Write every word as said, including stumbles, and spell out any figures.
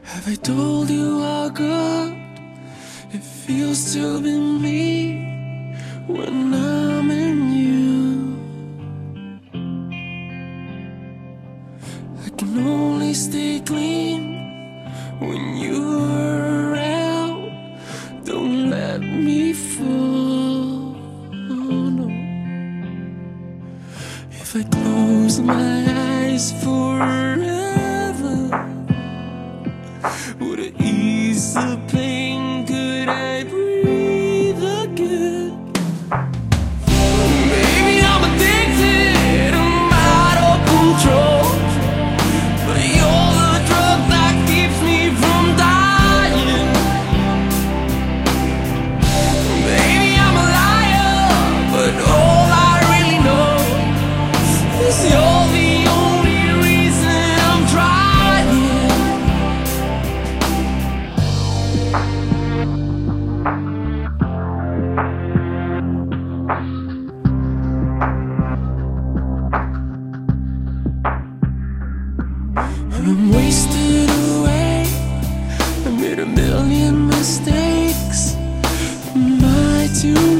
Have I told you how good it feels to be me when I'm in you? I can only stay clean when you're around. Don't let me fall, no. If I close my eyes forever, would it ease the pain? Could I breathe again? Maybe I'm addicted, I'm out of control, but you're the drug that keeps me from dying. Maybe I'm a liar, but all I really know is you're the only reason I'm trying. I'm wasted away, I made a million mistakes. Am I too